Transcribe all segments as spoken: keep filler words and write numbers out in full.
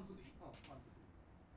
ツーでいい？ うん、ワンツーでいい。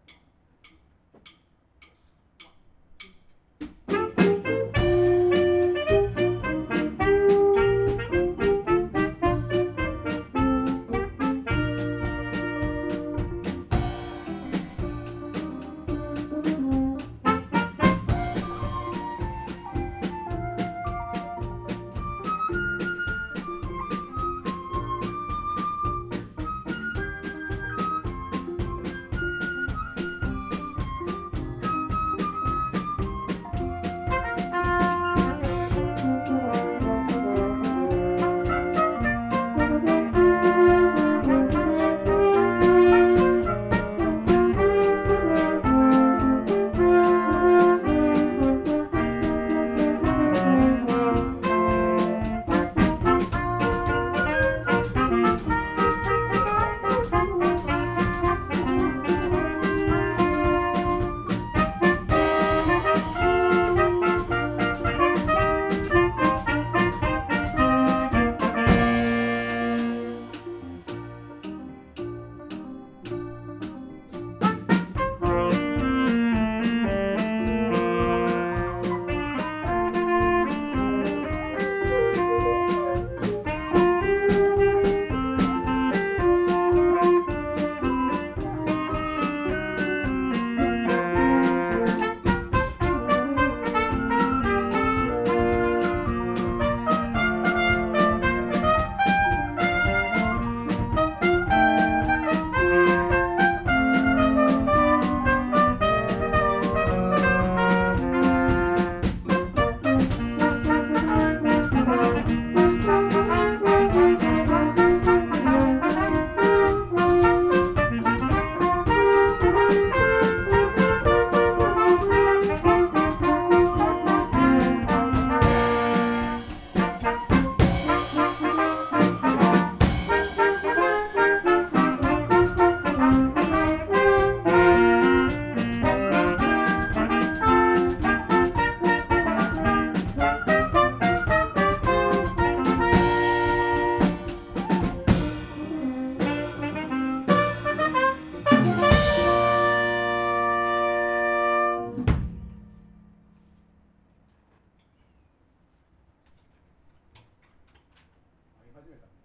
始めたね。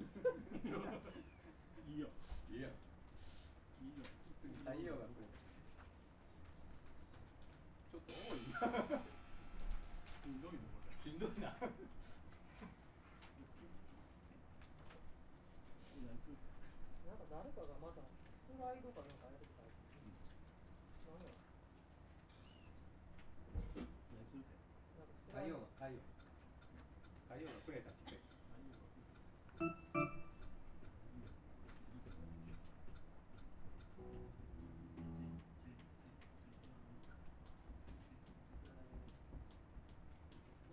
いいよ。 いいやん。 いいよ。 次太陽が来る。ちょっと多いな。 しんどいねこれ。 しんどいな。 なんか誰かがまたスライドかなんかやってきた。うん、何や。 何するって。 なんかス太ライド。 陽が太陽。太陽がくれた。